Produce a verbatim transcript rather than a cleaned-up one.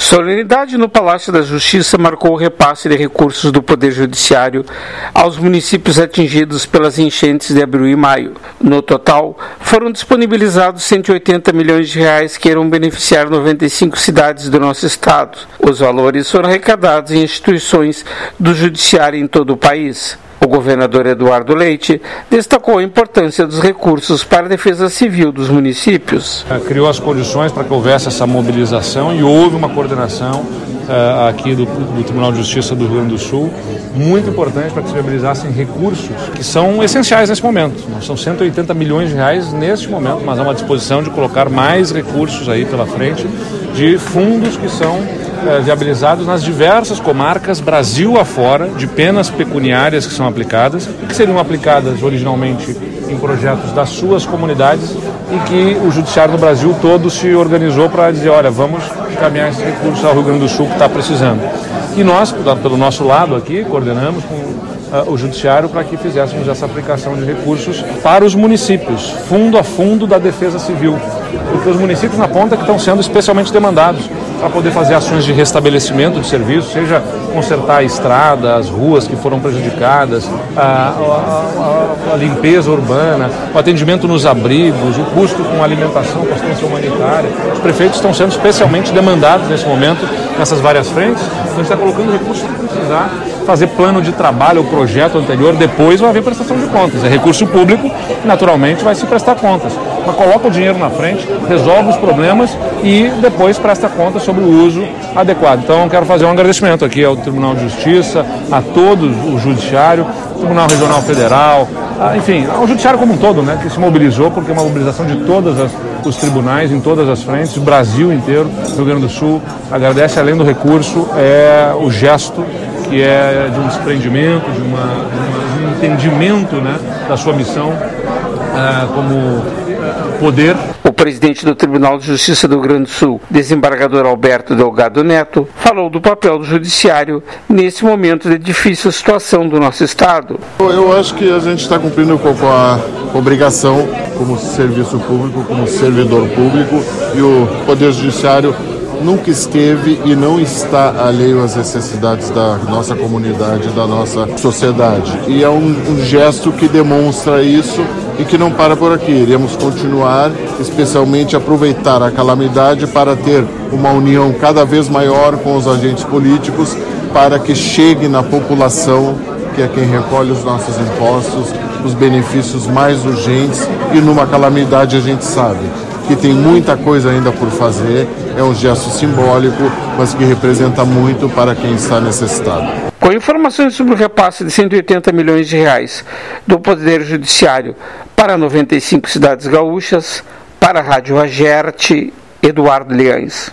Solenidade no Palácio da Justiça marcou o repasse de recursos do Poder Judiciário aos municípios atingidos pelas enchentes de abril e maio. No total, foram disponibilizados cento e oitenta milhões de reais que irão beneficiar noventa e cinco cidades do nosso estado. Os valores foram arrecadados em instituições do Judiciário em todo o país. O governador Eduardo Leite destacou a importância dos recursos para a defesa civil dos municípios. Criou as condições para que houvesse essa mobilização e houve uma coordenação uh, aqui do, do Tribunal de Justiça do Rio Grande do Sul, muito importante para que se mobilizassem recursos que são essenciais nesse momento. São cento e oitenta milhões de reais neste momento, mas há uma disposição de colocar mais recursos aí pela frente de fundos que são uh, viabilizados nas diversas comarcas, Brasil afora, de penas pecuniárias que são aplicadas e que seriam aplicadas originalmente em projetos das suas comunidades e que o Judiciário no Brasil todo se organizou para dizer, olha, vamos encaminhar esses recursos ao Rio Grande do Sul que está precisando. E nós, pelo nosso lado aqui, coordenamos com uh, o Judiciário para que fizéssemos essa aplicação de recursos para os municípios, fundo a fundo da defesa civil, porque os municípios na ponta que estão sendo especialmente demandados para poder fazer ações de restabelecimento de serviços, seja consertar a estrada, as ruas que foram prejudicadas, a, a, a, a limpeza urbana, o atendimento nos abrigos, o custo com alimentação, com assistência humanitária. Os prefeitos estão sendo especialmente demandados nesse momento, nessas várias frentes. Então a gente está colocando recursos para precisar fazer plano de trabalho, o projeto anterior, depois vai haver prestação de contas. É recurso público, naturalmente vai se prestar contas. Mas coloca o dinheiro na frente, resolve os problemas e depois presta contas sobre o uso adequado. Então, quero fazer um agradecimento aqui ao Tribunal de Justiça, a todo o Judiciário, Tribunal Regional Federal, a, enfim, ao Judiciário como um todo, né, que se mobilizou, porque é uma mobilização de todos os tribunais, em todas as frentes, o Brasil inteiro, Rio Grande do Sul, agradece, além do recurso, é o gesto que é de um desprendimento, de, uma, de um entendimento, né, da sua missão uh, como poder. O presidente do Tribunal de Justiça do Rio Grande do Sul, desembargador Alberto Delgado Neto, falou do papel do Judiciário nesse momento de difícil situação do nosso Estado. Eu acho que a gente está cumprindo com a obrigação como serviço público, como servidor público, e o Poder Judiciário nunca esteve e não está alheio às necessidades da nossa comunidade, da nossa sociedade. E é um, um gesto que demonstra isso e que não para por aqui. Iremos continuar, especialmente aproveitar a calamidade para ter uma união cada vez maior com os agentes políticos para que chegue na população, que é quem recolhe os nossos impostos, os benefícios mais urgentes, e numa calamidade a gente sabe que tem muita coisa ainda por fazer, é um gesto simbólico, mas que representa muito para quem está necessitado. Com informações sobre o repasse de cento e oitenta milhões de reais do Poder Judiciário para noventa e cinco cidades gaúchas, para a Rádio Agerte, Eduardo Liães.